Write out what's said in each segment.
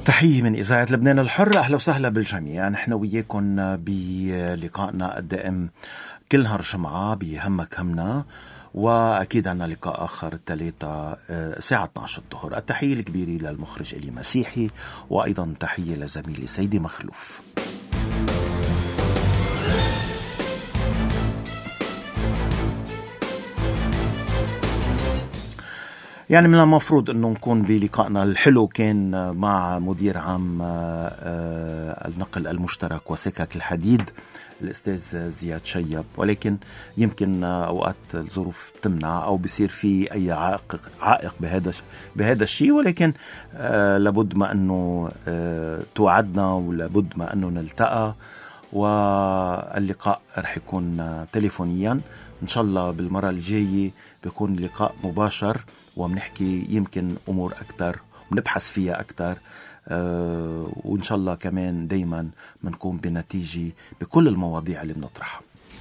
تحية من إذاعة لبنان الحر. أهلا وسهلا بالجميع. نحن وياكم بلقائنا الدائم كل نهار جمعة بهمك همنا، وأكيد عنا لقاء آخر الثلاثة الساعة 12 الظهر. التحية الكبيرة للمخرج إلي مسيحي، وأيضا تحية لزميلي سيدي مخلوف. يعني من المفروض أنه نكون بلقائنا الحلو كان مع مدير عام النقل المشترك وسكك الحديد الأستاذ زياد شيب، ولكن يمكن أوقات الظروف تمنع أو بيصير في أي عائق بهذا الشيء، ولكن لابد ما أنه توعدنا ولابد ما أنه نلتقى، واللقاء رح يكون تليفونيا إن شاء الله. بالمرة الجاية بيكون لقاء مباشر وبنحكي يمكن أمور أكتر ونبحث فيها أكتر، وإن شاء الله كمان دايما منكون بنتيجة بكل المواضيع اللي بنطرحها.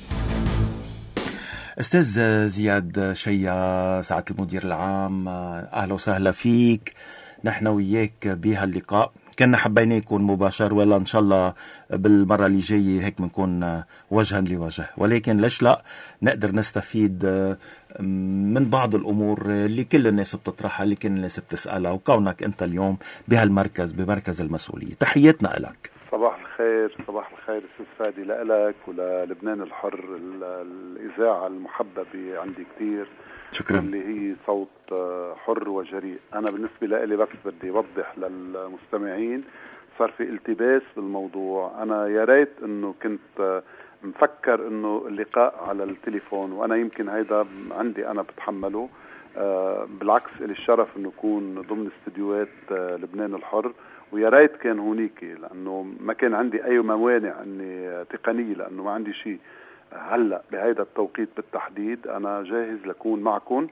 أستاذ زياد شيا، سعادة المدير العام، أهلا وسهلا فيك. نحن وياك بهاللقاء كنا حبينا يكون مباشر، ولا إن شاء الله بالمرة اللي جاية هيك بنكون وجها لوجه، ولكن ليش لا نقدر نستفيد من بعض الأمور اللي كل الناس بتطرحها، اللي كل الناس بتسألها، وكونك أنت اليوم بهالمركز بمركز المسؤولية. تحياتنا لك. صباح الخير أستاذ فادي، لك وللبنان الحر، الإذاعة المحببة عندي كتير. شكرا. اللي هي صوت حر وجريء. أنا بالنسبة لي بس بدي أوضح للمستمعين، صار في التباس بالموضوع. أنا يا ريت إنه كنت مفكر إنه اللقاء على التليفون، وأنا يمكن هيدا عندي أنا بتحمله. بالعكس إلي الشرف إنه يكون ضمن استديوهات لبنان الحر، ويا ريت كان هونيك، لأنه ما كان عندي أي موانع إني تقنية، لأنه ما عندي شيء. هلأ بهيدا التوقيت بالتحديد أنا جاهز لكون معكم،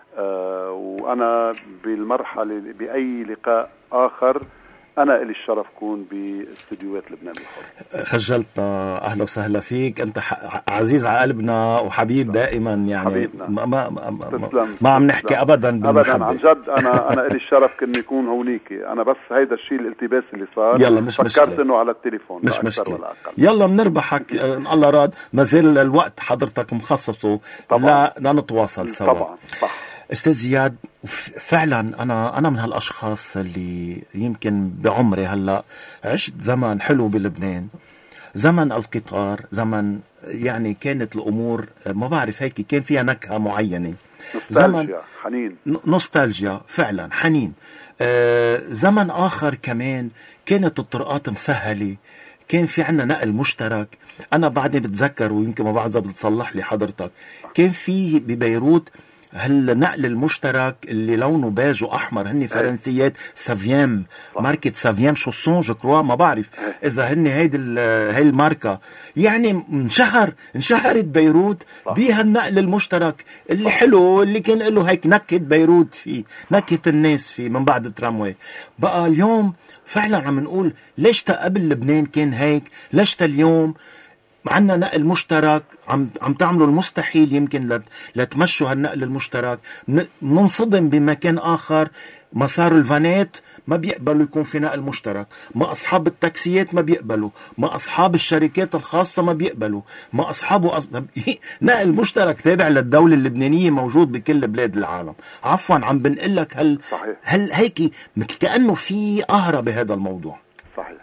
وأنا بالمرحلة بأي لقاء آخر أنا إلي الشرف كون باستديوهات لبنان الحر. خجلتنا. أهلا وسهلا فيك. أنت عزيز على قلبنا وحبيب دائما، يعني حبيبنا. ما عم نحكي أبدا بالمحبة. عن جد. أنا إلي الشرف كن يكون هونيك. أنا بس هيدا الشيء الالتباس اللي صار، يلا مش فكرت مشكلة. إنه على التليفون، مش مشكلة. يلا بنربحك إن الله راد. ما زال الوقت حضرتك مخصصه لا نتواصل سوا. طبعا صح. أستاذ زياد، فعلا أنا من هالأشخاص اللي يمكن بعمري هلأ عشت زمن حلو بلبنان، زمن القطار، زمن يعني كانت الأمور ما بعرف هيك كان فيها نكهة معينة، زمن حنين، نوستالجيا فعلا، حنين. زمن آخر كمان كانت الطرقات مسهلة، كان في عنا نقل مشترك. أنا بعدني بتذكر، ويمكن ما بعد بتصلح لي حضرتك، كان في ببيروت هالنقل المشترك اللي لونه باج وأحمر، هني فرنسيات سافيام، ماركة سافيام شوسون جكروا، ما بعرف إذا هني هاي الماركة. يعني انشهرت بيروت بها النقل المشترك اللي حلو، اللي كان له هيك نكهة بيروت فيه، نكهة الناس فيه من بعد الترامواي. بقى اليوم فعلا عم نقول ليش قبل لبنان كان هيك، ليش اليوم عنا نقل مشترك عم تعملوا المستحيل يمكن لتمشوا هالنقل المشترك. ننصدم بمكان آخر مسار الفانات ما بيقبلوا يكون في نقل مشترك، ما أصحاب التاكسيات ما بيقبلوا، ما أصحاب الشركات الخاصة ما بيقبلوا، ما أصحابه نقل مشترك تابع للدولة اللبنانية موجود بكل بلاد العالم. عفوا عم بنقلك هل هيك مثل كأنه في قهرة بهذا الموضوع. صحيح.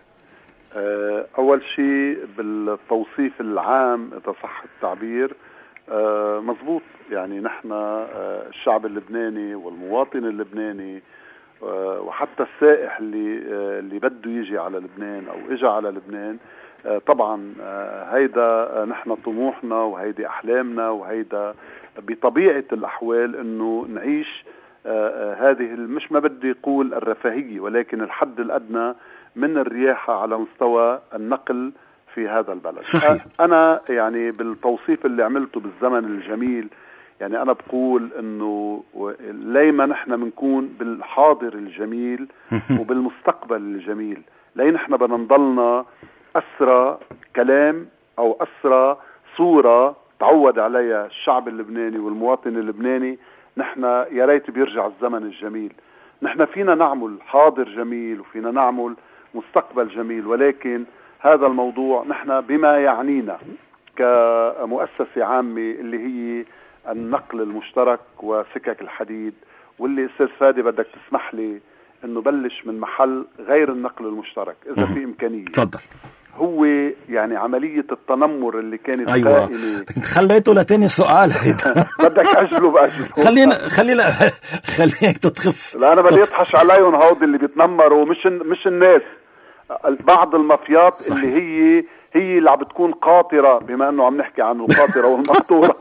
أول شيء بالتوصيف العام إذا صح التعبير مزبوط. يعني نحن الشعب اللبناني والمواطن اللبناني وحتى السائح اللي بده يجي على لبنان أو إجا على لبنان، طبعا هيدا نحن طموحنا وهيدي أحلامنا، وهيدا بطبيعة الأحوال إنه نعيش هذه مش ما بدي يقول الرفاهية، ولكن الحد الأدنى من الرياحة على مستوى النقل في هذا البلد. صحيح. أنا يعني بالتوصيف اللي عملته بالزمن الجميل، يعني أنا بقول إنه ليما نحن بنكون بالحاضر الجميل وبالمستقبل الجميل، لين نحن بدنا نضلنا أسرى كلام أو أسرى صورة تعود عليها الشعب اللبناني والمواطن اللبناني. نحن يا ريت بيرجع الزمن الجميل. نحن فينا نعمل حاضر جميل وفينا نعمل مستقبل جميل، ولكن هذا الموضوع نحن بما يعنينا كمؤسسة عامة اللي هي النقل المشترك وسكك الحديد، واللي استاذ فادي بدك تسمح لي انه بلش من محل غير النقل المشترك اذا في امكانية. تفضل. هو يعني عملية التنمر اللي كانت أيوة. قائمة. خليته لتاني سؤال هيدا. بدك أجله بأجله. خليك تتخف. لا أنا بدي أطحش عليهم هود اللي بيتنمروا، مش الناس، بعض المافيات صحيح. اللي هي اللي عم بتكون قاطرة، بما أنه عم نحكي عن القاطرة والمقطورة.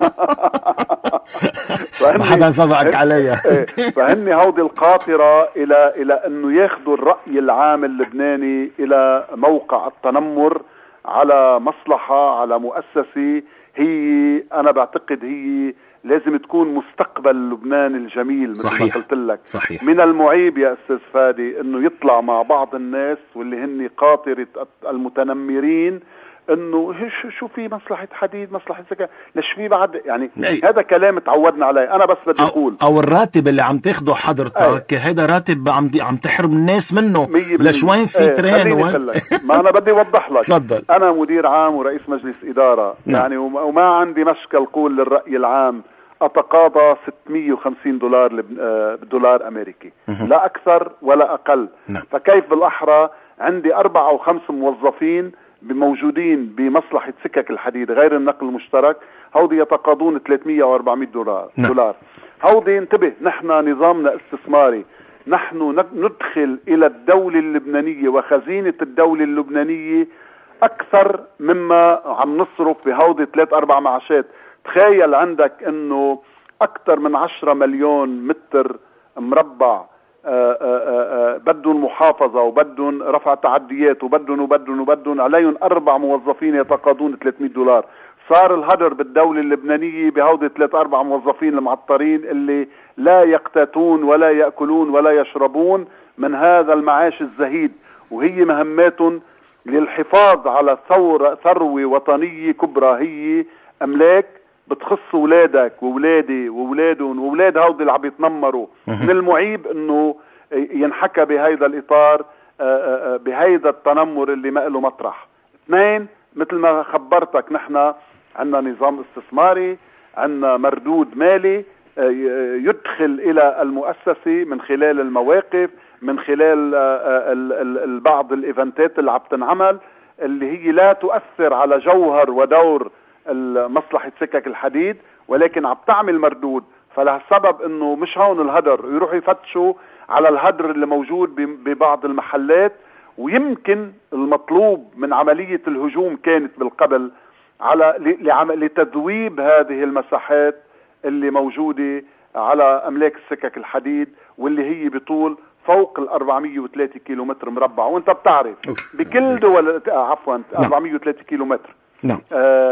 ما حدا سبقك عليها. فهني هودي القاطرة إلى أنه ياخدوا الرأي العام اللبناني إلى موقع التنمر على مصلحة، على مؤسسة هي أنا بعتقد هي لازم تكون مستقبل لبنان الجميل مثل ما قلت لك. صحيح. من المعيب يا أستاذ فادي أنه يطلع مع بعض الناس واللي هن قاطرة المتنمرين انه شو في مصلحة حديد، مصلحة سكة، ليش في بعد يعني هذا كلام تعودنا عليه. انا بس بدي اقول او الراتب اللي عم تاخده حضرتك هيدا راتب عم تحرم الناس منه. ليش وين في ترين ما انا بدي اوضح لك. تفضل. انا مدير عام ورئيس مجلس ادارة يعني وما عندي مشكل قول للرأي العام اتقاضى $650 دولار امريكي، لا اكثر ولا اقل. فكيف بالاحرى عندي 4 أو 5 موظفين موجودين بمصلحة سكك الحديد غير النقل المشترك، هودي يتقاضون $300 و $400. هودي انتبه، نحن نظامنا استثماري، نحن ندخل إلى الدولة اللبنانية وخزينة الدولة اللبنانية أكثر مما عم نصرف بهودي 3-4 معاشات. تخيل عندك أنه أكثر من 10 مليون متر مربع بدون محافظة وبدون رفع تعديات وبدون عليهم 4 موظفين يتقاضون $300. صار الهدر بالدولة اللبنانية بهودي 3-4 موظفين المعطرين اللي لا يقتاتون ولا يأكلون ولا يشربون من هذا المعاش الزهيد، وهي مهماتهم للحفاظ على ثروة وطنية كبرى، هي أملاك بتخص اولادك واولادي واولادهم واولاد هودي اللي عم يتنمروا. من المعيب انه ينحكى بهيدا الاطار بهيدا التنمر اللي ما له مطرح. 2، مثل ما خبرتك نحن عندنا نظام استثماري، عندنا مردود مالي يدخل الى المؤسسة من خلال المواقف، من خلال بعض الايفنتات اللي عم تنعمل اللي هي لا تؤثر على جوهر ودور مصلحة سكك الحديد، ولكن عم تعمل مردود. فلهالسبب انه مش هون الهدر، يروحوا يفتشوا على الهدر اللي موجود ببعض المحلات، ويمكن المطلوب من عملية الهجوم كانت بالقبل على لتذويب هذه المساحات اللي موجودة على أملاك السكك الحديد، واللي هي بطول فوق 403 كيلومتر مربع. وانت بتعرف بكل دول 403 كيلومتر. نعم.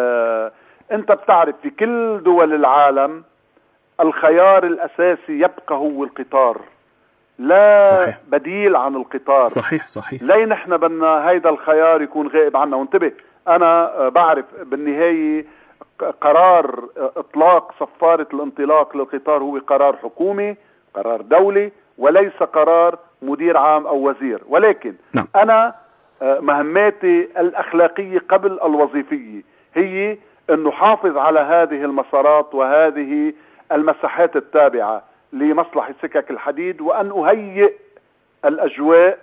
انت بتعرف في كل دول العالم الخيار الأساسي يبقى هو القطار، لا صحيح. بديل عن القطار. صحيح. ليه نحن بدنا هيدا الخيار يكون غائب عنا؟ وانتبه، أنا بعرف بالنهاية قرار إطلاق صفارة الانطلاق للقطار هو قرار حكومي، قرار دولي، وليس قرار مدير عام أو وزير. ولكن نعم. أنا مهماتي الأخلاقية قبل الوظيفية هي أن نحافظ على هذه المسارات وهذه المساحات التابعة لمصلحة سكك الحديد، وأن أهيئ الأجواء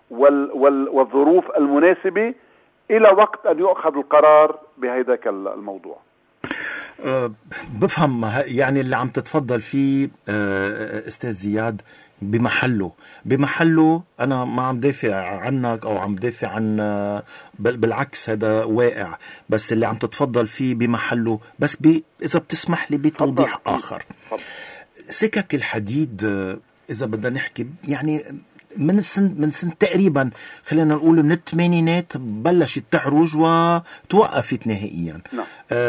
والظروف المناسبة إلى وقت أن يؤخذ القرار بهذاك الموضوع. بفهم يعني اللي عم تتفضل فيه أستاذ زياد بمحله. أنا ما عم دافع عنك أو عم دافع عن، بالعكس هذا واقع، بس اللي عم تتفضل فيه بمحله. بس إذا بتسمح لي بتوضيح آخر. سكك الحديد إذا بدنا نحكي يعني من سن تقريبا خلينا نقول من الثمانينات بلشت تعرج وتوقفت نهائيا. نعم.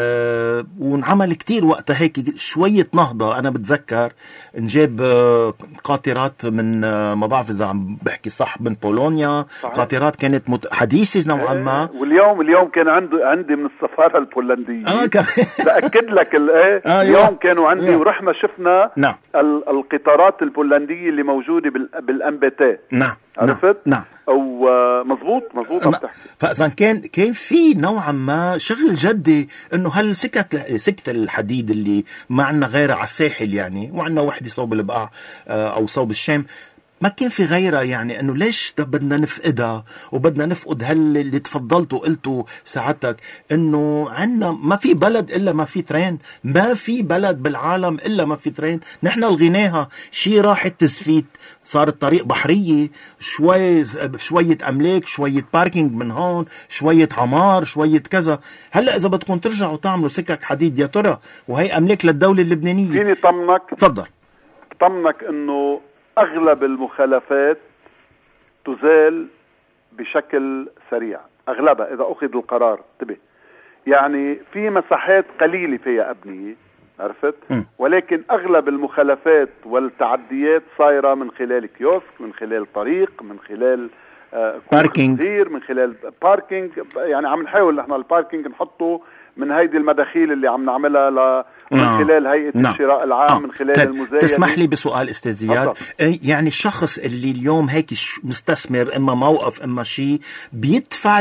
وانعمل كتير وقتها هيك شوية نهضة. أنا بتذكر نجاب قاطرات من ما بعرف إذا عم بحكي صح من بولونيا. صحيح. قاطرات كانت حديثة نوعا ما. واليوم كان عندي من السفارة البولندية بأكد لك اليوم كانوا عندي ورحنا شفنا. نعم. القطارات البولندية اللي موجودة بالأنبتات. نعم. عرفت؟ نعم. أو مزبوط فإذا كان في نوعا ما شغل جدي إنه سكة الحديد اللي ما عنا غيرها على الساحل يعني، وعنا وحدة صوب البقاع أو صوب الشام، ما كان في غيرها يعني. انه ليش بدنا نفقدها وبدنا نفقد اللي تفضلت وقلتوا ساعتك انه عنا ما في بلد الا ما في ترين، ما في بلد بالعالم الا ما في ترين. نحن لغيناها شي راحت تزفيت، صارت طريق بحرية، شوية املاك، شوية باركينج من هون، شوية عمار، شوية كذا. هلا اذا بدكم ترجعوا تعملوا سكك حديد يا ترى وهي املاك للدولة اللبنانية. فيني طمنك؟ تفضل. طمنك انه أغلب المخالفات تزال بشكل سريع، أغلبها إذا أخذ القرار. انتبه، يعني في مساحات قليلة فيها أبنية، عرفت؟ ولكن أغلب المخالفات والتعديات صايرة من خلال كيوسك، من خلال طريق، من خلال باركينج، من خلال باركينج. يعني عم نحاول نحن الباركينج نحطه من هيدي المداخيل اللي عم نعملها من خلال هيئة الشراء العام، من خلال المزايدة. تسمح لي بسؤال استاذ زياد؟ يعني الشخص اللي اليوم هيك مستثمر، اما موقف اما شيء، بيدفع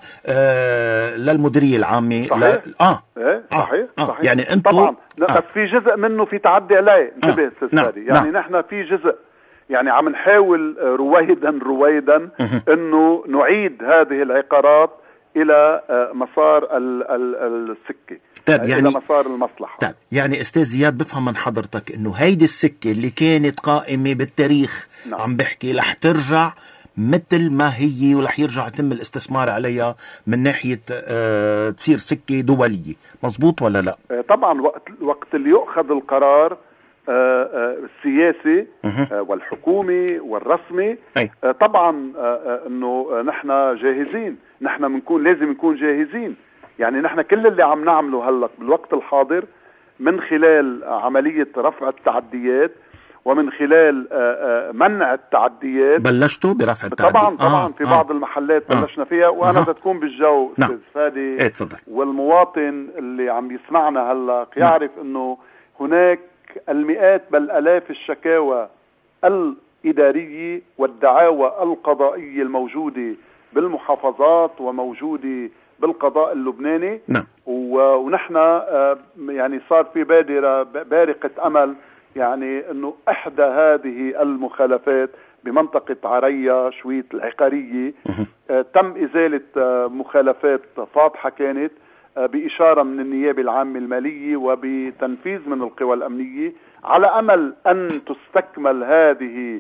للمديرية العامة. صحيح. صحيح. يعني انتم طبعا بس في جزء منه في تعدي عليه. انتبه استاذ فادي، يعني نحن في جزء يعني عم نحاول رويدا انه نعيد هذه العقارات الى مسار السكة، يعني الى مسار المصلحة. طيب يعني استاذ زياد، بفهم من حضرتك انه هيدي السكة اللي كانت قائمة بالتاريخ، نعم. عم بحكي رح ترجع مثل ما هي، ورح يرجع يتم الاستثمار عليها من ناحية تصير سكة دولية، مزبوط ولا لا؟ طبعا وقت اللي يؤخذ القرار السياسي والحكومي والرسمي، طبعا انه نحن جاهزين، نحن لازم نكون جاهزين. يعني نحن كل اللي عم نعمله هلق بالوقت الحاضر من خلال عملية رفع التعديات ومن خلال منع التعديات. بلشتوا برفع التعديات؟ طبعا في بعض المحلات بلشنا فيها، وانا بدي تكون بالجو استاذ فادي. تفضل. والمواطن اللي عم يسمعنا هلق يعرف انه هناك المئات بل آلاف الشكاوى الإدارية والدعاوى القضائية الموجودة بالمحافظات وموجودة بالقضاء اللبناني. نعم. ونحن يعني صار في بارقة أمل، يعني أنه إحدى هذه المخالفات بمنطقة عريا شويت العقارية تم إزالة مخالفات فاضحة كانت بإشارة من النيابة العامة المالية وبتنفيذ من القوى الأمنية، على أمل أن تستكمل هذه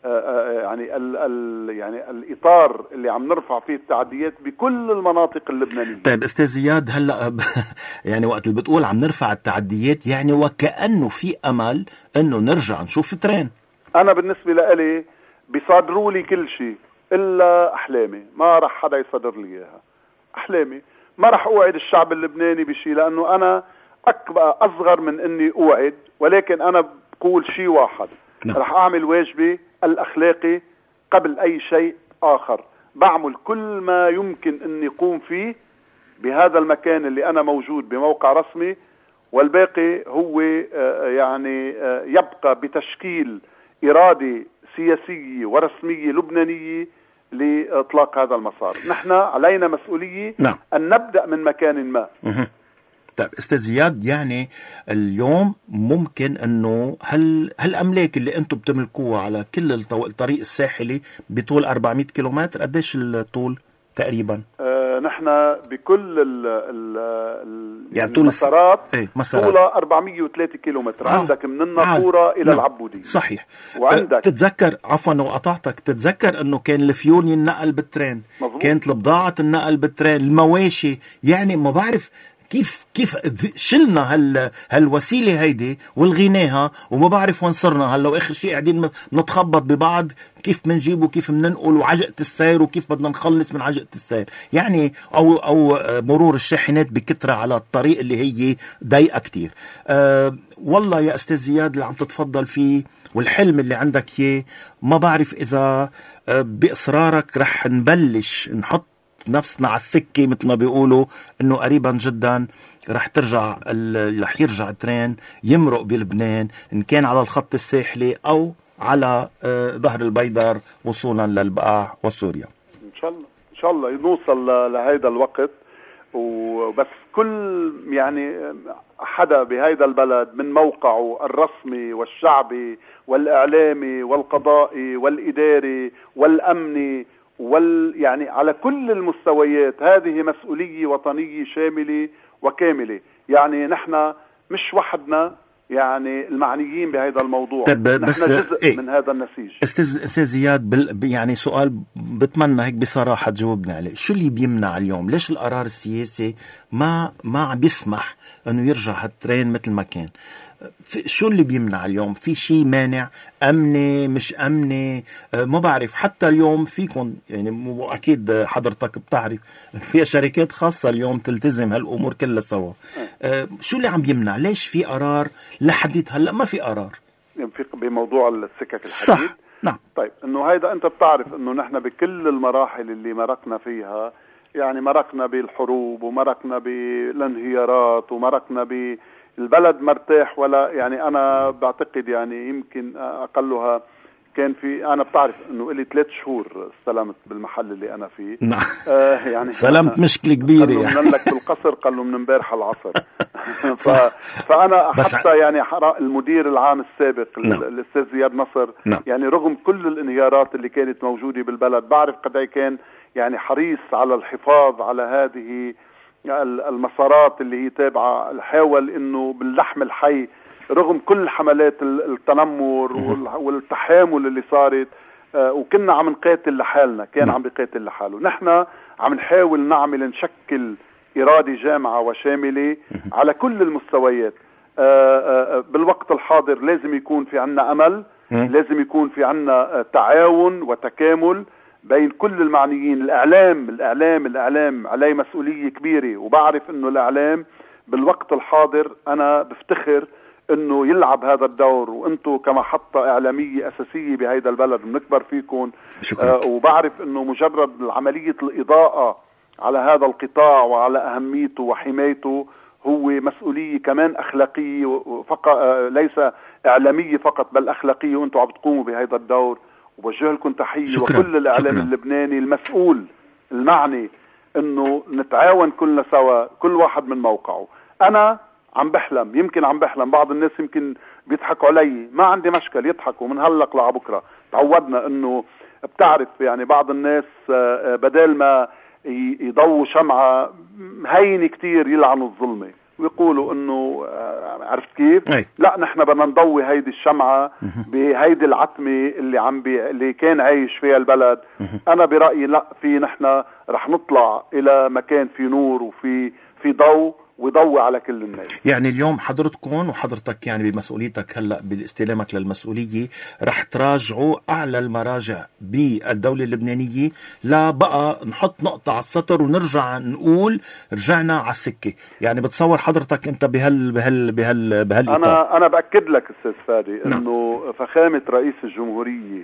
يعني الإطار اللي عم نرفع فيه التعديات بكل المناطق اللبنانية. طيب أستاذ زياد، هلأ يعني وقت اللي بتقول عم نرفع التعديات، يعني وكأنه في أمل أنه نرجع نشوف ترين. أنا بالنسبة لي بيصادروا لي كل شيء إلا أحلامي، ما رح حدا يصدر لي إياها. أحلامي ما رح أوعد الشعب اللبناني بشيء، لأنه أنا أصغر من أني أوعد، ولكن أنا بقول شيء واحد. رح أعمل واجبي الأخلاقي قبل أي شيء آخر. بعمل كل ما يمكن أن يقوم فيه بهذا المكان اللي أنا موجود بموقع رسمي، والباقي هو يعني يبقى بتشكيل إرادة سياسية ورسمية لبنانية لإطلاق هذا المسار. نحن علينا مسؤولية أن نبدأ من مكان ما. طيب استاذ زياد، يعني اليوم ممكن انه هالاملاك اللي انتم بتملكوها على كل الطريق الساحلي بطول 400 كيلومتر، قديش الطول تقريبا؟ نحن بكل يعني طول المسارات طولها 403 كيلومتر. عندك من الناطورة إلى العبودية. صحيح. وعندك تتذكر، عفوا وقطعتك، تتذكر انه كان الفيول ينقل بالترين، كانت البضاعة تنقل بالترين، المواشي، يعني ما بعرف كيف شلنا هالوسيلة هيدي والغيناها وما بعرف وين صرنا هلا، واخر شيء قاعدين نتخبط ببعض كيف منجيب وكيف مننقل وعجقة السير وكيف بدنا نخلص من عجقة السير يعني، او مرور الشاحنات بكثرة على الطريق اللي هي ضيقة كتير. والله يا أستاذ زياد اللي عم تتفضل فيه والحلم اللي عندك اياه، ما بعرف إذا بإصرارك رح نبلش نحط نفسنا على السكة مثل ما بيقولوا، إنه قريبا جدا رح يرجع الترين يمرق بلبنان، إن كان على الخط الساحلي أو على ظهر البيدر وصولا للبقاع وسوريا. إن شاء الله نوصل لهذا الوقت. وبس كل يعني حدا بهيدا البلد من موقعه الرسمي والشعبي والإعلامي والقضائي والإداري والأمني يعني على كل المستويات، هذه مسؤولية وطنية شاملة وكاملة. يعني نحن مش وحدنا يعني المعنيين بهذا الموضوع، طيب بس جزء من هذا النسيج. استاذ زياد يعني سؤال بتمنى هيك بصراحة تجاوبني عليه، شو اللي بيمنع اليوم؟ ليش القرار السياسي ما عم بيسمح انه يرجع هالترين مثل ما كان؟ شو اللي بيمنع اليوم؟ في شيء مانع؟ أمني مش أمني؟ ما بعرف. حتى اليوم فيكم يعني أكيد حضرتك بتعرف في شركات خاصة اليوم تلتزم هالأمور كلها سوا. شو اللي عم يمنع؟ ليش في قرار لحديت هلأ ما في قرار في بموضوع السكك الحديد؟ صح، نعم. طيب انه هيدا انت بتعرف انه نحن بكل المراحل اللي مرقنا فيها، يعني مرقنا بالحروب ومرقنا بالانهيارات ومرقنا البلد مرتاح ولا يعني انا بعتقد يعني يمكن اقلها كان في، انا بتعرف انه لي 3 شهور استلمت بالمحل اللي انا فيه. نعم. يعني سلمت مشكله كبيره يعني من لك بالقصر قال له من امبارح العصر. فانا حتى يعني المدير العام السابق الاستاذ زياد نصر يعني رغم كل الانهيارات اللي كانت موجوده بالبلد بعرف قد ايه كان يعني حريص على الحفاظ على هذه المسارات اللي هي تابعة، حاول انه باللحم الحي رغم كل حملات التنمر والتحامل اللي صارت، وكنا عم نقاتل لحالنا، كان عم بيقاتل لحاله. نحن عم نحاول نشكل إرادة جامعة وشاملة على كل المستويات. بالوقت الحاضر لازم يكون في عنا أمل، لازم يكون في عنا تعاون وتكامل بين كل المعنيين. الإعلام عليه مسؤولية كبيرة، وبعرف انه الإعلام بالوقت الحاضر انا بفتخر انه يلعب هذا الدور، وانتم كمحطة إعلامية أساسية بهذا البلد بنكبر فيكم. وبعرف انه مجرد عملية الإضاءة على هذا القطاع وعلى أهميته وحمايته هو مسؤولية كمان أخلاقية فقط، ليس إعلامية فقط بل أخلاقية، وانتم عم بتقوموا بهذا الدور. وبوجه لكم تحية وكل الإعلام اللبناني المسؤول المعني انه نتعاون كلنا سوا، كل واحد من موقعه. انا عم بحلم، يمكن عم بحلم، بعض الناس يمكن بيضحكوا علي، ما عندي مشكل يضحكوا من هلق لعبكره. تعودنا انه بتعرف يعني بعض الناس بدل ما يضووا شمعة هين كتير يلعنوا الظلمة ويقولوا انه عرفت كيف؟ لا، نحن بدنا نضوي هيدي الشمعة بهيدي العتمة اللي كان عايش فيها البلد. انا برأيي لا، نحن رح نطلع الى مكان في نور وفي ضوء ويضوي على كل الناس. يعني اليوم حضرتكم وحضرتك يعني بمسؤوليتك هلأ باستلامك للمسؤولية رح تراجعوا أعلى المراجع بالدولة اللبنانية، لا بقى نحط نقطة على السطر ونرجع نقول رجعنا على السكة. يعني بتصور حضرتك أنت بهالإطار؟ أنا بأكد لك أستاذ فادي أنه فخامة رئيس الجمهورية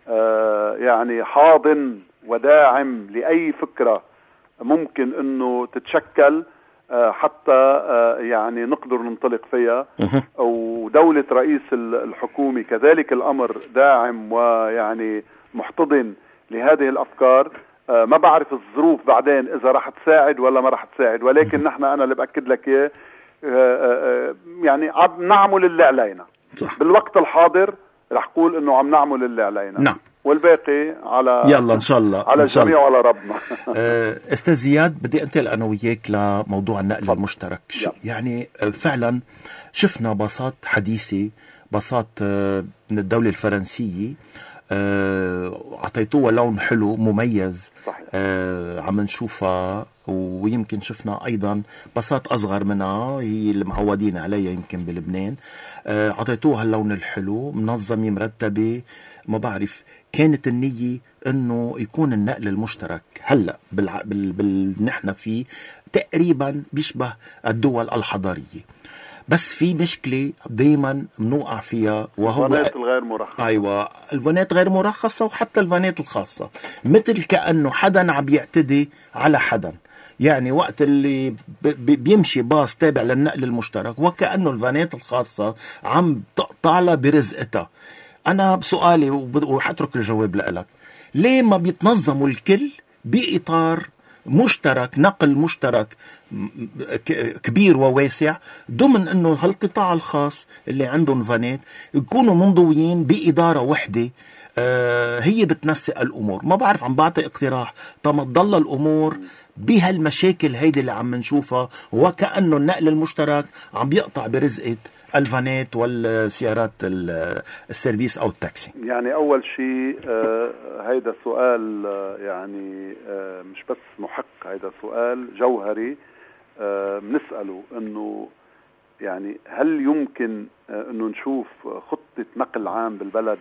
يعني حاضن وداعم لأي فكرة ممكن أنه تتشكل حتى يعني نقدر ننطلق فيها. ودولة رئيس الحكومة كذلك الأمر داعم ويعني محتضن لهذه الأفكار. ما بعرف الظروف بعدين إذا راح تساعد ولا ما راح تساعد، ولكن نحن أنا اللي بأكد لك إياه يعني عم نعمل اللي علينا. بالوقت الحاضر رح قول إنه عم نعمل اللي علينا. والباقي على يلا إن شاء الله على الجميع وعلى ربنا. أستاذ زياد، بدي أنتقل أنا وياك لموضوع النقل المشترك. يعني فعلا شفنا باصات حديثة، باصات من الدولة الفرنسية، عطيتوها لون حلو مميز. عم نشوفها ويمكن شفنا أيضا باصات أصغر منها هي اللي معودين عليها يمكن بلبنان، عطيتوها اللون الحلو منظمة مرتبة. ما بعرف، كانت النية انه يكون النقل المشترك هلأ نحن فيه تقريبا بيشبه الدول الحضارية، بس في مشكلة دايما بنوقع فيها وهو الفانات الغير مرخصة. أيوة، الفانات غير مرخصة وحتى الفانات الخاصة، مثل كأنه حدا عم يعتدي على حدا. يعني وقت اللي بيمشي باص تابع للنقل المشترك وكأنه الفانات الخاصة عم تقطع لها برزقتها. أنا بسؤالي وحترك الجواب لك، ليه ما بيتنظموا الكل بإطار مشترك، نقل مشترك كبير وواسع، ضمن انه هالقطاع الخاص اللي عندهم فانات يكونوا منضويين بإدارة وحدة هي بتنسق الأمور. ما بعرف، عم بعطي اقتراح طما تضل الأمور بهالمشاكل هيدي اللي عم نشوفها، وكأنه النقل المشترك عم بيقطع برزقة الفانات والسيارات السيرفيس أو التاكسي. يعني أول شيء هيدا سؤال يعني مش بس محق، هيدا سؤال جوهري بنسأله، إنه يعني هل يمكن إنه نشوف خطة نقل عام بالبلد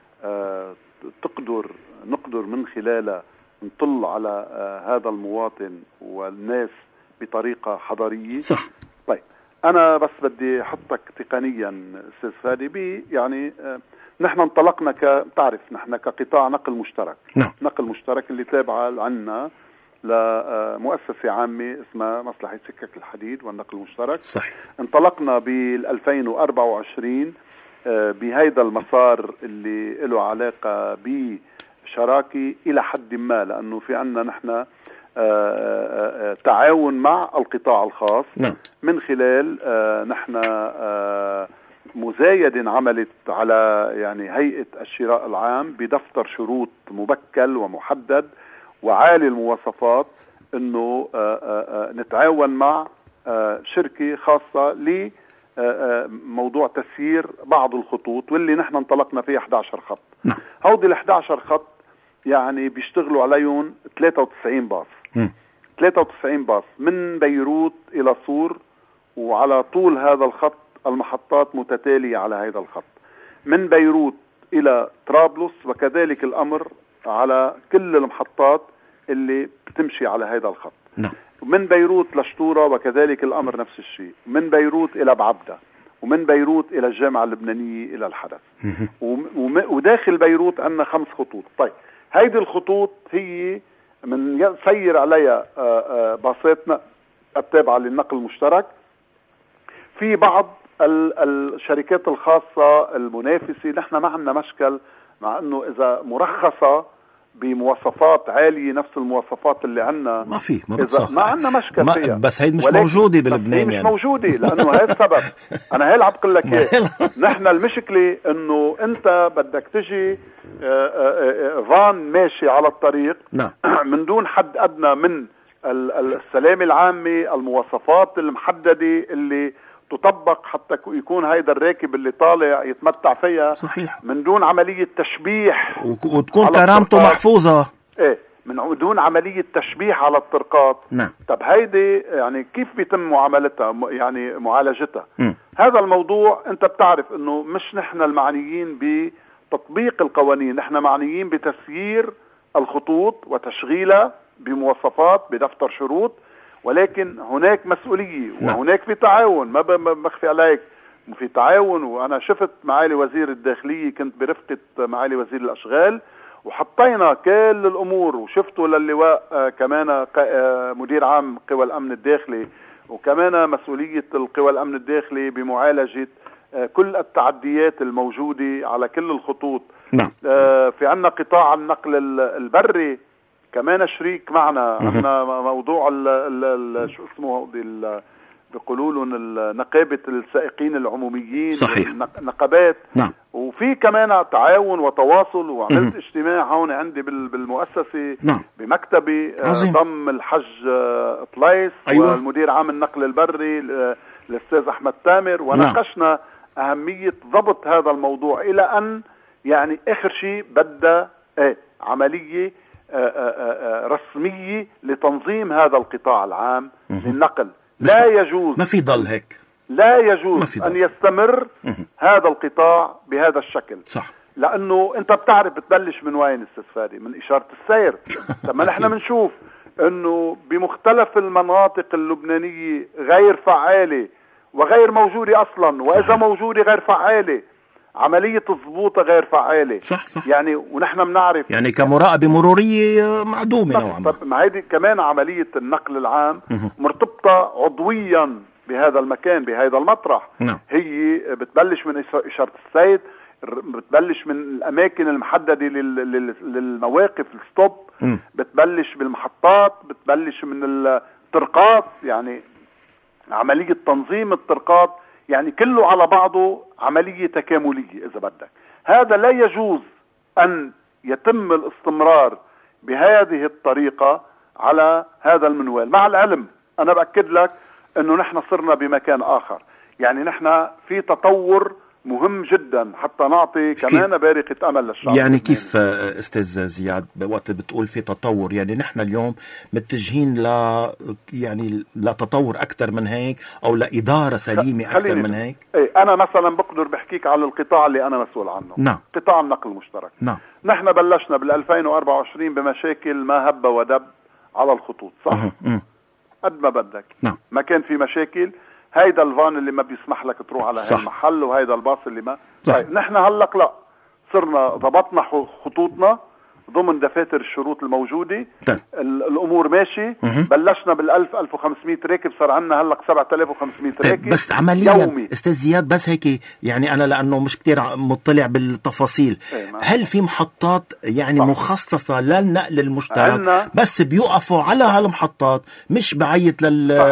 نقدر من خلالها نطل على هذا المواطن والناس بطريقة حضارية؟ صح. طيب أنا بس بدي أحطك تقنيا أستاذ فادي يعني نحن انطلقنا تعرف نحن كقطاع نقل مشترك. نعم. نقل مشترك اللي تابعة عنا لمؤسسة عامة اسمها مصلحة سكك الحديد والنقل المشترك. صحيح. انطلقنا بال 2024 بهيدا المسار اللي له علاقة بشراكة إلى حد ما، لأنه في عنا نحن تعاون مع القطاع الخاص. نعم. من خلال نحن مزايدة عملت على يعني هيئة الشراء العام بدفتر شروط مبكل ومحدد وعالي المواصفات، انه نتعاون مع شركة خاصة لموضوع تسيير بعض الخطوط، واللي نحن انطلقنا فيه 11 خط. نعم. هودي ال 11 خط يعني بيشتغلوا عليهم 93 باص. 93 باص من بيروت إلى صور، وعلى طول هذا الخط المحطات متتالية على هذا الخط من بيروت إلى طرابلس، وكذلك الأمر على كل المحطات اللي بتمشي على هذا الخط. نعم. من بيروت لشطورة وكذلك الأمر نفس الشيء، من بيروت إلى بعبدة، ومن بيروت إلى الجامعة اللبنانية إلى الحدث. وداخل بيروت عندنا 5 خطوط. طيب هيدي الخطوط هي من سير عليها باصاتنا التابعة للنقل المشترك. في بعض الشركات الخاصة المنافسة نحن ما عندنا مشكل، مع انه اذا مرخصة بمواصفات عالية نفس المواصفات اللي عندنا ما عندنا مشكل فيها، بس هيد مش موجودة بلبنان. مش موجودة لانه هاي السبب. انا هاي اللي عم بقول لك اياه. نحن المشكلة انه انت بدك تجي فان ماشي على الطريق من دون حد ادنى من السلامة العامة، المواصفات المحددة اللي تطبق حتى يكون هيدا الراكب اللي طالع يتمتع فيها. صحيح. من دون عملية تشبيح وتكون كرامته محفوظة. ايه، من دون عملية تشبيح على الطرقات. نعم. طب هيدي يعني كيف بيتم معاملتها، يعني معالجتها؟ هذا الموضوع انت بتعرف انه مش نحن المعنيين بتطبيق القوانين، نحن معنيين بتسيير الخطوط وتشغيلها بمواصفات بدفتر شروط، ولكن هناك مسؤولية وهناك في تعاون. ما بخفي عليك في تعاون. وأنا شفت معالي وزير الداخلية، كنت برفقة معالي وزير الأشغال، وحطينا كل الأمور، وشفتوا للواء كمان مدير عام قوى الأمن الداخلي، وكمان مسؤولية القوى الأمن الداخلي بمعالجة كل التعديات الموجودة على كل الخطوط. نعم. في عنا قطاع النقل البري كمان شريك معنا. عندنا موضوع شو اسمه بيقولوا لهم نقابة السائقين العموميين. صحيح. نقابات. نعم. وفي كمان تعاون وتواصل. وعملت اجتماع هون عندي بالمؤسسة. نعم. بمكتبي ضم الحج طليس. أيوة. والمدير عام النقل البري الأستاذ أحمد تامر، وناقشنا أهمية ضبط هذا الموضوع، إلى أن يعني آخر شيء بدأ عملية رسمية لتنظيم هذا القطاع العام للنقل. لا يجوز، ما في ضل هيك، لا يجوز أن يستمر هذا القطاع بهذا الشكل. صح. لأنه أنت بتعرف بتبلش من وين أستاذ فادي؟ من إشارة السير. لما نحن بنشوف أنه بمختلف المناطق اللبنانية غير فعالة وغير موجودة أصلا، وإذا موجودة غير فعالة، عملية الضبوطة غير فعالة. صح صح. يعني ونحن بنعرف يعني كمراقبة مرورية معدومة نوعا ما. طب ما هيدي كمان عملية النقل العام مرتبطة عضويا بهذا المكان، بهذا المطرح. هي بتبلش من إشارة السيد، بتبلش من الأماكن المحددة للمواقف الستوب، بتبلش بالمحطات، بتبلش من الطرقات. يعني عملية تنظيم الطرقات يعني كله على بعضه عملية تكاملية إذا بدك. هذا لا يجوز أن يتم الاستمرار بهذه الطريقة على هذا المنوال. مع العلم أنا بأكد لك أنه نحن صرنا بمكان آخر. يعني نحن في تطور مهم جدا حتى نعطي كمان بارقة أمل للشعب. يعني كيف أستاذ زياد وقت بتقول في تطور، يعني نحن اليوم متجهين يعني لتطور أكثر من هيك أو لإدارة سليمة أكثر من هيك؟ ايه، أنا مثلا بقدر بحكيك على القطاع اللي أنا مسؤول عنه. نعم. قطاع النقل المشترك. نعم. نحن بلشنا بال2024 بمشاكل ما هب ودب على الخطوط، صح؟ قد ما بدك. نعم. ما كان في مشاكل. هيدا الفان اللي ما بيسمح لك تروح على هاي المحل، وهيدا الباص اللي ما. طيب نحن هلق لا، صرنا ضبطنا خطوطنا ضمن دفاتر الشروط الموجودة. الأمور ماشي. بلشنا بال1500 راكب، صار عندنا هلق 7500 راكب. بس عمليا يومي. استاذ زياد بس هيك يعني أنا لأنه مش كتير مطلع بالتفاصيل، هل في محطات يعني مخصصة للنقل المشترك بس بيوقفوا على هالمحطات، مش بعيط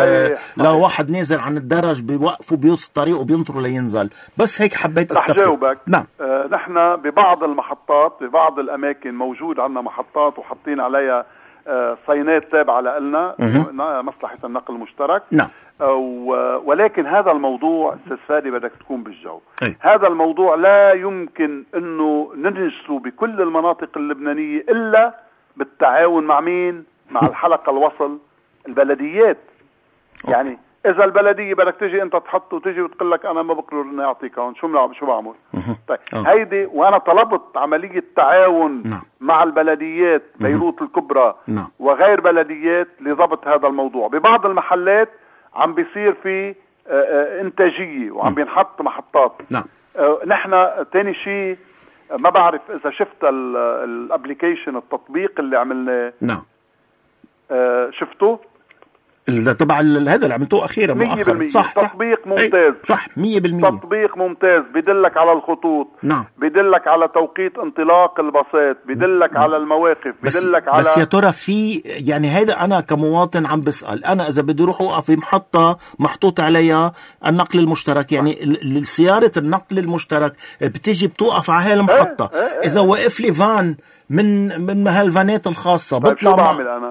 لواحد نازل عن الدرج بيوقفوا بيوصل طريق وبينطروا لينزل؟ بس هيك حبيت رح جاوبك. نعم. نحن ببعض المحطات ببعض الأماكن موجود عندنا محطات وحاطين عليها صينات تابعة لنا مصلحة النقل المشترك. نعم. ولكن هذا الموضوع أستاذ فادي بدك تكون بالجو. هذا الموضوع لا يمكن أنه ننجسه بكل المناطق اللبنانية إلا بالتعاون مع مين؟ مع الحلقة الوصل، البلديات. يعني إذا البلدية بدك تجي أنت تحط وتجي وتقول لك أنا ما بقدر إني أعطيك هون، شو بعمل؟ طيب هيدي، وأنا طلبت عملية تعاون مع البلديات بيروت الكبرى وغير بلديات لضبط هذا الموضوع. ببعض المحلات عم بيصير في إنتاجية وعم بينحط محطات. نحن تاني شيء ما بعرف إذا شفت الابليكيشن، التطبيق اللي عملناه. شفته؟ طبعا هذا اللي عملتوه اخيرا مؤخرا. صح. تطبيق ممتاز. صح 100%. تطبيق ممتاز، بدلك على الخطوط. نعم. بدلك على توقيت انطلاق الباصات، بدلك على المواقف، بدلك على. بس يا ترى في يعني هذا انا كمواطن عم بسأل، انا اذا بدي اروح اوقف في محطة محطوط عليها النقل المشترك، يعني سيارة النقل المشترك بتيجي بتوقف على هاي المحطة. اذا وقف لي فان من هالفانات الخاصة بطلع. شو بعمل انا؟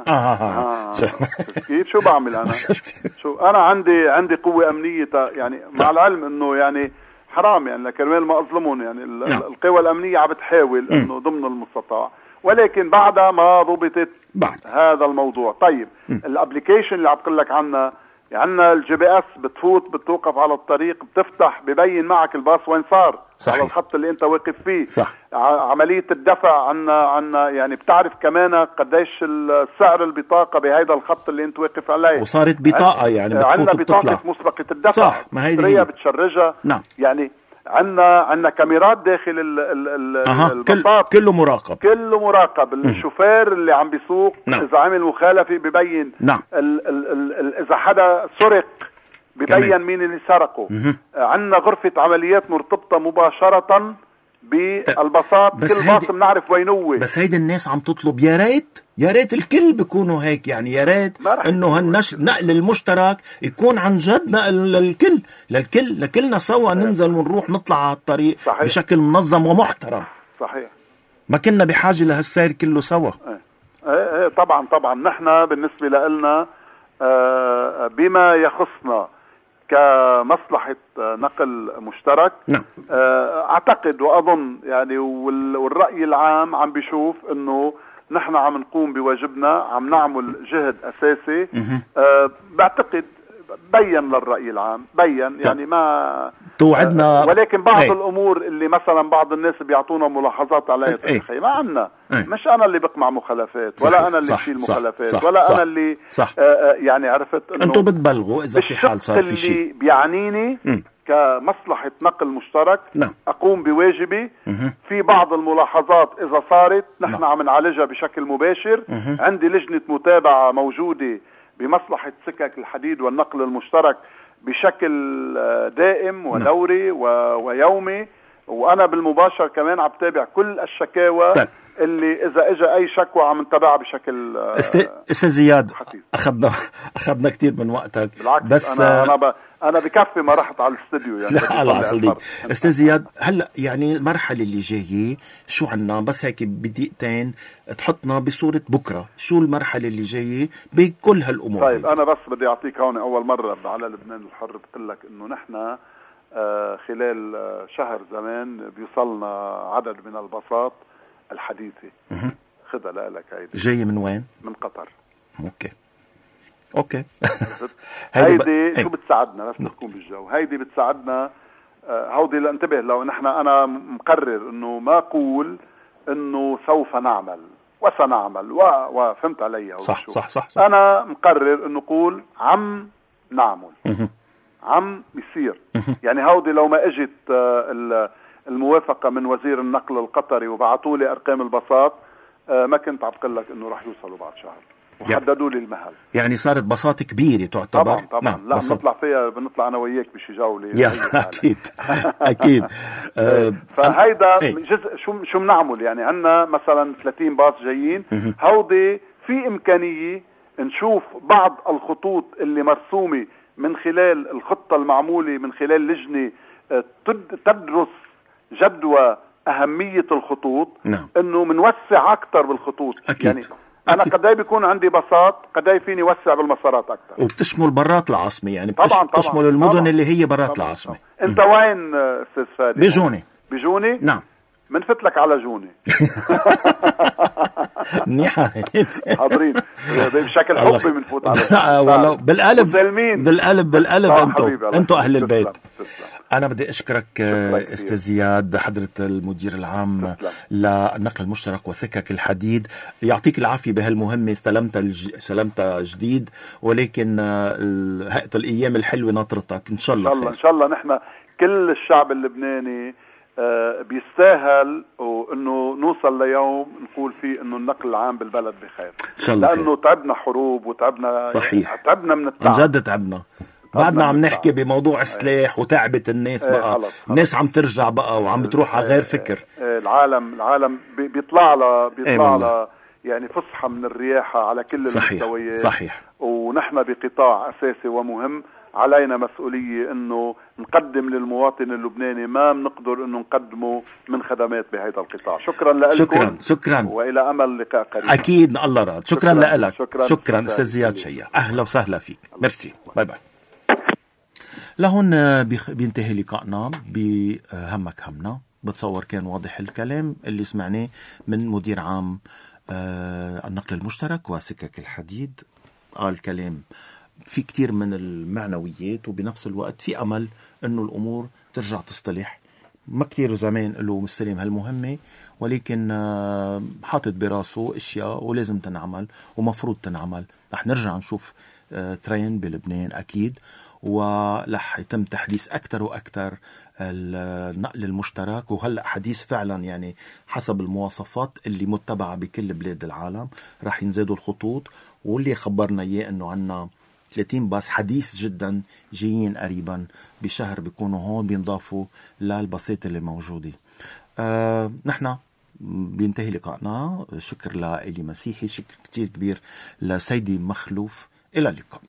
شو بعمل انا؟ شو انا عندي قوة امنية يعني مع العلم انه يعني حرام يعني كرمال ما اظلمون يعني القوى الامنية عم بتحاول انه ضمن المستطاع، ولكن بعدها ما ضبطت هذا الموضوع. طيب الابليكيشن اللي عم بقول لك عنها، عندنا الGPS، بتفوت بتوقف على الطريق، بتفتح ببين معك الباص وين صار. صحيح. على الخط اللي انت واقف فيه. صح. عملية الدفع عنا يعني بتعرف كمان قديش سعر البطاقة بهيدا الخط اللي انت واقف عليه، وصارت بطاقة يعني بتفوت عندنا وبتطلع. بطاقة مسبقة الدفع. صح. ما هي بتشرجها. نعم. يعني عندنا كاميرات داخل الباصات. كله مراقب. الشوفير اللي عم بيسوق اذا عمل مخالفة ببين. اذا حدا سرق ببين مين اللي سرقه. عندنا غرفة عمليات مرتبطة مباشرة بالباصات، كل باص بنعرف وين هو. بس هيدا الناس عم تطلب يا ريت الكل بيكونوا هيك، يعني يا ريت انه النقل المشترك يكون عن جد نقل لكلنا سوا. ننزل ونروح نطلع على الطريق. صحيح. بشكل منظم ومحترم. صحيح. ما كنا بحاجة لهالسير كله سوا. طبعا نحن بالنسبة لنا بما يخصنا كمصلحة نقل مشترك. اعتقد واظن يعني والرأي العام عم بيشوف انه نحن عم نقوم بواجبنا، عم نعمل جهد أساسي. بعتقد بين للرأي العام، بين يعني ما توعدنا. ولكن بعض الأمور اللي مثلا بعض الناس بيعطونا ملاحظات عليها تاريخية ما عنا. مش أنا اللي بقمع مخالفات، ولا أنا اللي بشيل مخالفات، ولا أنا اللي يعني عرفت أنتوا بتبلغوا إذا في حال صار في شيء اللي بيعنيني كمصلحة نقل مشترك. أقوم بواجبي. في بعض الملاحظات إذا صارت نحن عم نعالجها بشكل مباشر. عندي لجنة متابعة موجودة بمصلحة سكك الحديد والنقل المشترك بشكل دائم ودوري ويومي، وأنا بالمباشر كمان عم بتابع كل الشكاوى. اللي إذا إجا أي شكوى عم نتابعها بشكل أستاذ زياد، أخذنا كتير من وقتك. بالعكس، بس أنا بكفي ما رحت على الاستوديو يعني. لا الله يخليك أستاذ زياد. هلا يعني المرحلة اللي جاية شو عنا؟ بس هيك بدقيقتين تحطنا بصورة بكرة، شو المرحلة اللي جاية بكل هالأمور؟ طيب أنا بس بدي أعطيك هون أول مرة على لبنان الحر بقول لك إنه نحن خلال شهر زمان بيوصلنا عدد من الباصات الحديثة. خدها لك هيدي. جاية من وين؟ من قطر. اوكي هيدي شو بتساعدنا؟ بس نكون بالجو. هيدي بتساعدنا. هودي لانتبه، لو انا مقرر انه ما اقول انه سوف نعمل وسنعمل وفهمت علي. صح. انا مقرر انه اقول عم نعمل. عم بيصير. يعني هودي لو ما اجت الموافقة من وزير النقل القطري وبعثوا لي ارقام الباصات، ما كنت عم بقول لك انه راح يوصلوا بعد شهر، وحددوا لي المهل. يعني صارت بساطة كبيرة تعتبر. طبعا. لا بنطلع فيها، بنطلع انا وياك بشي جولة. اكيد فهيدا جزء شو بنعمل. يعني عندنا مثلا 30 باص جايين. هودي في امكانية نشوف بعض الخطوط اللي مرسومة من خلال الخطة المعمولة من خلال لجنة تدرس جدوى أهمية الخطوط. إنه منوسع أكتر بالخطوط. يعني أنا قداي بيكون عندي باصات، قداي فيني وسع بالمسارات أكتر. وبتشمل برات العاصمة يعني. طبعا. بتشمل المدن اللي هي برات العاصمة. أنت وين أستاذ فادي؟ بجوني؟ نعم. منفتلك على جوني. منيحة. حاضرين بشكل حبي منفوت على والله بالقلب. انتوا أهل البيت. أنا بدي أشكرك أستاذ زياد، حضرة المدير العام للنقل المشترك وسكك الحديد. يعطيك العافية بهالمهمة، استلمتها جديد، ولكن هيئة الأيام الحلوة ناطرتك إن شاء الله. إن شاء الله نحن كل الشعب اللبناني بيستاهل وإنه نوصل ليوم نقول فيه إنه النقل العام بالبلد بخير. إن شاء الله. لأنه تعبنا حروب وتعبنا. صحيح. يعني تعبنا من التعب. عن جد تعبنا. بعدنا عم نحكي بموضوع السلاح وتعبت الناس بقى. خلص. الناس عم ترجع بقى وعم بتروح على غير فكر. العالم بيطلع له يعني فسحة من الرياحة على كل المستويات. صحيح. ونحن بقطاع أساسي ومهم، علينا مسؤولية انه نقدم للمواطن اللبناني ما بنقدر انه نقدمه من خدمات بهذا القطاع. شكرا لكم. شكرا والى امل لقاء قريب. اكيد الله راد. شكرا لك. شكرا استاذ زياد شيا. اهلا وسهلا فيك. ميرسي. باي باي. لهون بينتهي لقائنا بهمك همنا. بتصور كان واضح الكلام اللي سمعناه من مدير عام النقل المشترك وسكك الحديد. قال كلام في كتير من المعنويات، وبنفس الوقت في أمل أنه الأمور ترجع تصطلح. ما كتير زمان له مستلم هالمهمة، ولكن حاطط براسه اشياء ولازم تنعمل ومفروض تنعمل. رح نرجع نشوف ترين بلبنان اكيد، ورح يتم تحديث اكثر واكثر النقل المشترك. وهلا حديث فعلا يعني حسب المواصفات اللي متبعة بكل بلاد العالم رح ينزادوا الخطوط. واللي خبرنا اياه انه عنا 30 باص حديث جدا جايين قريبا بشهر بيكونوا هون بينضافوا للباصات اللي موجودة. نحن بينتهي لقائنا. شكر لإلي مسيحي، شكر كتير كبير لسيدي مخلوف. إلى اللقاء.